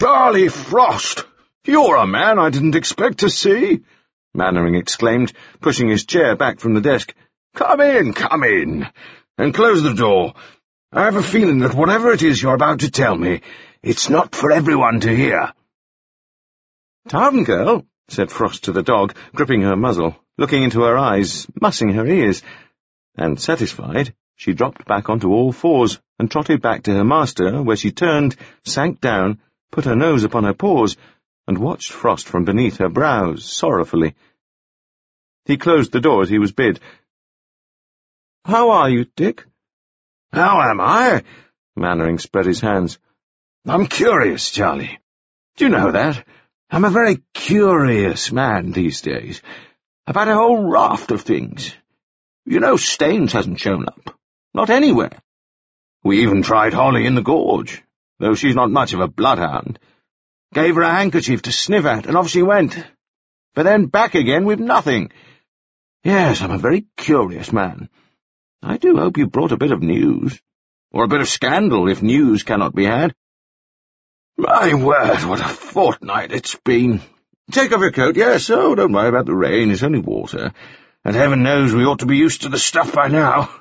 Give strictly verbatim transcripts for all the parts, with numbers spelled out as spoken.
Charlie Frost! You're a man I didn't expect to see!" Mannering exclaimed, pushing his chair back from the desk. "Come in, come in, and close the door. I have a feeling that whatever it is you're about to tell me, it's not for everyone to hear." "Town girl," said Frost to the dog, gripping her muzzle, looking into her eyes, mussing her ears, and, satisfied, she dropped back onto all fours and trotted back to her master, where she turned, sank down, put her nose upon her paws, and watched Frost from beneath her brows, sorrowfully. He closed the door as he was bid. "How are you, Dick?" "How am I?" Mannering spread his hands. "I'm curious, Charlie. Do you know that? I'm a very curious man these days, about a whole raft of things. You know, Staines hasn't shown up. Not anywhere. We even tried Holly in the gorge, though she's not much of a bloodhound. Gave her a handkerchief to sniff at, and off she went. But then back again with nothing. Yes, I'm a very curious man. I do hope you brought a bit of news, or a bit of scandal, if news cannot be had. My word, what a fortnight it's been. Take off your coat, yes, oh, don't worry about the rain, it's only water, and heaven knows we ought to be used to the stuff by now."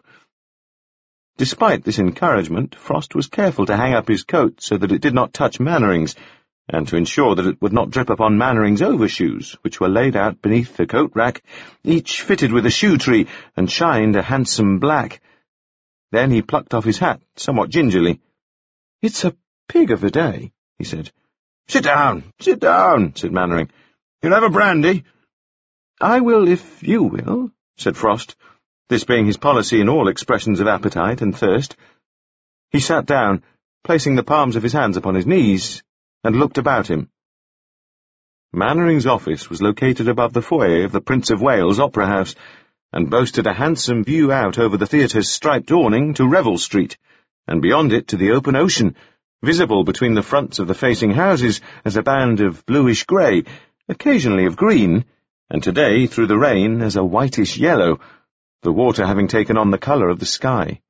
Despite this encouragement, Frost was careful to hang up his coat so that it did not touch Mannering's, and to ensure that it would not drip upon Mannering's overshoes, which were laid out beneath the coat-rack, each fitted with a shoe-tree and shined a handsome black. Then he plucked off his hat, somewhat gingerly. "It's a pig of a day," he said. "Sit down, sit down," said Mannering. "You'll have a brandy?" "I will if you will," said Frost, this being his policy in all expressions of appetite and thirst. He sat down, placing the palms of his hands upon his knees, and looked about him. Mannering's office was located above the foyer of the Prince of Wales Opera House, and boasted a handsome view out over the theatre's striped awning to Revel Street, and beyond it to the open ocean, visible between the fronts of the facing houses as a band of bluish-grey, occasionally of green, and today, through the rain, as a whitish-yellow, the water having taken on the colour of the sky.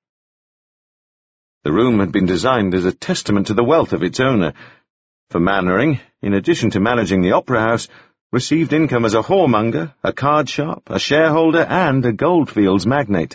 The room had been designed as a testament to the wealth of its owner, for Mannering, in addition to managing the opera house, received income as a whoremonger, a card sharp, a shareholder, and a goldfields magnate.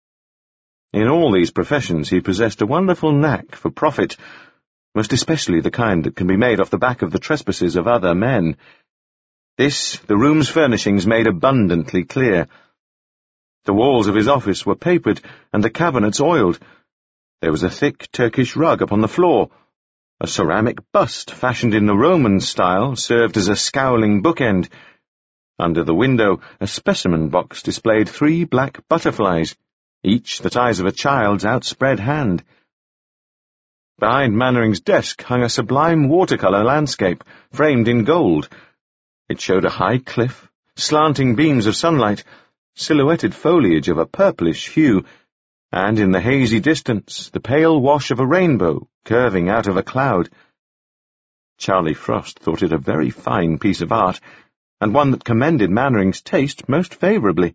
In all these professions he possessed a wonderful knack for profit, most especially the kind that can be made off the back of the trespasses of other men. This the room's furnishings made abundantly clear. The walls of his office were papered, and the cabinets oiled. There was a thick Turkish rug upon the floor. A ceramic bust, fashioned in the Roman style, served as a scowling bookend. Under the window, a specimen box displayed three black butterflies, each the size of a child's outspread hand. Behind Mannering's desk hung a sublime watercolour landscape, framed in gold. It showed a high cliff, slanting beams of sunlight, silhouetted foliage of a purplish hue, and in the hazy distance the pale wash of a rainbow curving out of a cloud. Charlie Frost thought it a very fine piece of art, and one that commended Mannering's taste most favourably.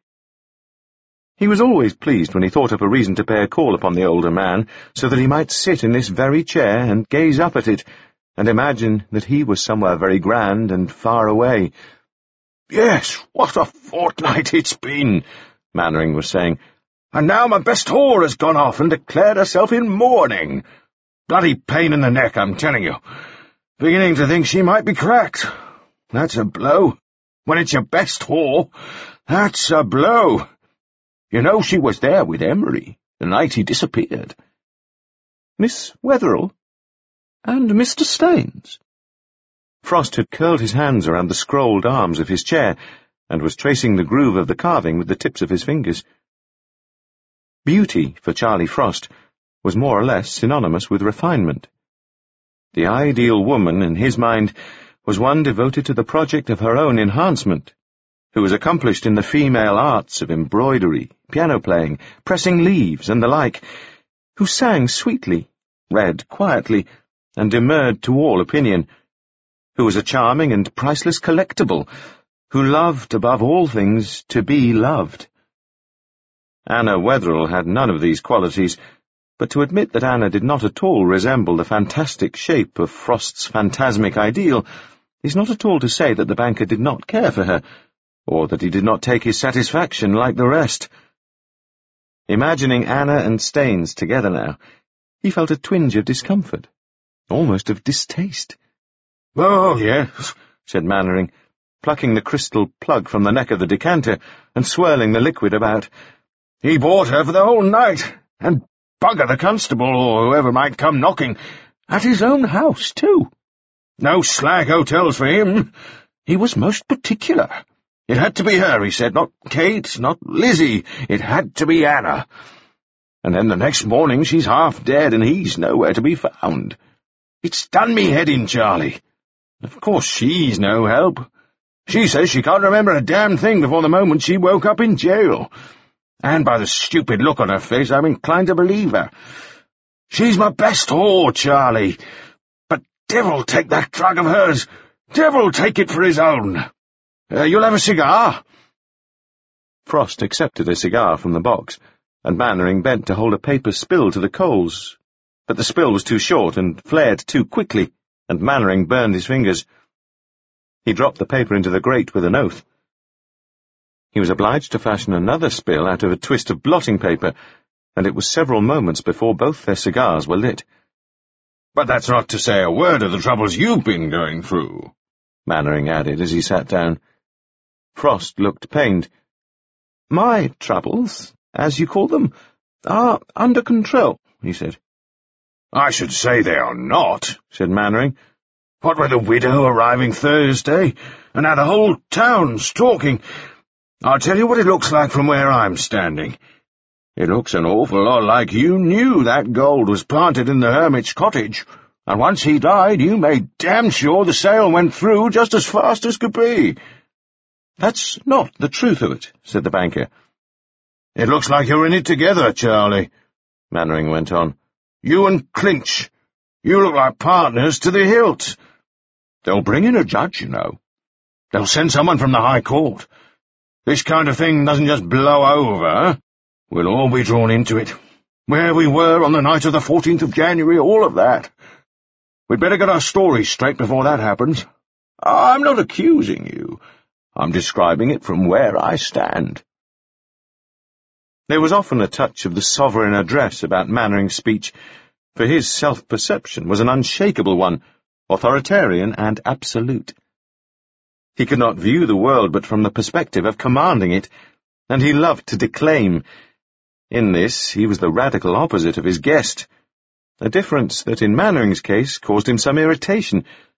He was always pleased when he thought up a reason to pay a call upon the older man, so that he might sit in this very chair and gaze up at it, and imagine that he was somewhere very grand and far away. "Yes, what a fortnight it's been," Mannering was saying. "And now my best whore has gone off and declared herself in mourning. Bloody pain in the neck, I'm telling you. Beginning to think she might be cracked. That's a blow. When it's your best whore, that's a blow. You know she was there with Emery, the night he disappeared." "Miss Wetherell? And Mister Staines?" Frost had curled his hands around the scrolled arms of his chair, and was tracing the groove of the carving with the tips of his fingers. Beauty, for Charlie Frost, was more or less synonymous with refinement. The ideal woman, in his mind, was one devoted to the project of her own enhancement, who was accomplished in the female arts of embroidery, piano-playing, pressing leaves, and the like, who sang sweetly, read quietly, and demurred to all opinion, who was a charming and priceless collectible, who loved, above all things, to be loved. Anna Wetherell had none of these qualities, but to admit that Anna did not at all resemble the fantastic shape of Frost's phantasmic ideal is not at all to say that the banker did not care for her, or that he did not take his satisfaction like the rest. Imagining Anna and Staines together now, he felt a twinge of discomfort, almost of distaste. "Oh, yes," said Mannering, plucking the crystal plug from the neck of the decanter and swirling the liquid about. "He bought her for the whole night, and bugger the constable or whoever might come knocking, at his own house, too. No slag hotels for him. He was most particular. It had to be her, he said, not Kate, not Lizzie. It had to be Anna. And then the next morning she's half dead and he's nowhere to be found. It's done me head in, Charlie. Of course she's no help. She says she can't remember a damn thing before the moment she woke up in jail. And by the stupid look on her face, I'm inclined to believe her. She's my best whore, Charlie. But devil take that drug of hers. Devil take it for his own. Uh, you'll have a cigar?" Frost accepted a cigar from the box, and Mannering bent to hold a paper spill to the coals. But the spill was too short and flared too quickly, and Mannering burned his fingers. He dropped the paper into the grate with an oath. He was obliged to fashion another spill out of a twist of blotting paper, and it was several moments before both their cigars were lit. "But that's not to say a word of the troubles you've been going through," Mannering added as he sat down. Frost looked pained. "My troubles, as you call them, are under control," he said. "I should say they are not," said Mannering. What with the widow arriving Thursday, and now the whole town's talking. I'll tell you what it looks like from where I'm standing. It looks an awful lot like you knew that gold was planted in the hermit's cottage, and once he died you made damn sure the sale went through just as fast as could be." "That's not the truth of it," said the banker. "It looks like you're in it together, Charlie," Mannering went on. "You and Clinch. You look like partners to the hilt. They'll bring in a judge, you know. They'll send someone from the High Court. This kind of thing doesn't just blow over. We'll all be drawn into it. Where we were on the night of the fourteenth of January, all of that. We'd better get our stories straight before that happens. I'm not accusing you. I'm describing it from where I stand." There was often a touch of the sovereign address about Mannering's speech, for his self-perception was an unshakable one, authoritarian and absolute. He could not view the world but from the perspective of commanding it, and he loved to declaim. In this he was the radical opposite of his guest, a difference that in Mannering's case caused him some irritation,